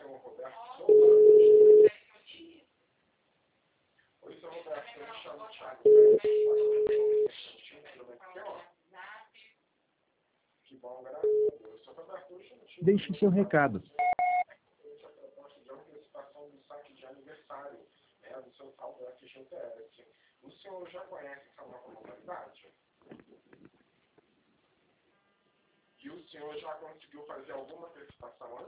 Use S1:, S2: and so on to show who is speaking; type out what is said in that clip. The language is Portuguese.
S1: senhor Roberto Souza. Oi, senhor Roberto, eu me chamo Thiago Pérez, que bom, graças a Deus. Senhor Roberto, hoje no time...
S2: Deixe seu recado.
S1: A proposta de antecipação do saque de aniversário, né, do seu saldo FGTS. O senhor já conhece essa nova modalidade? E o senhor já conseguiu fazer alguma antecipação antes?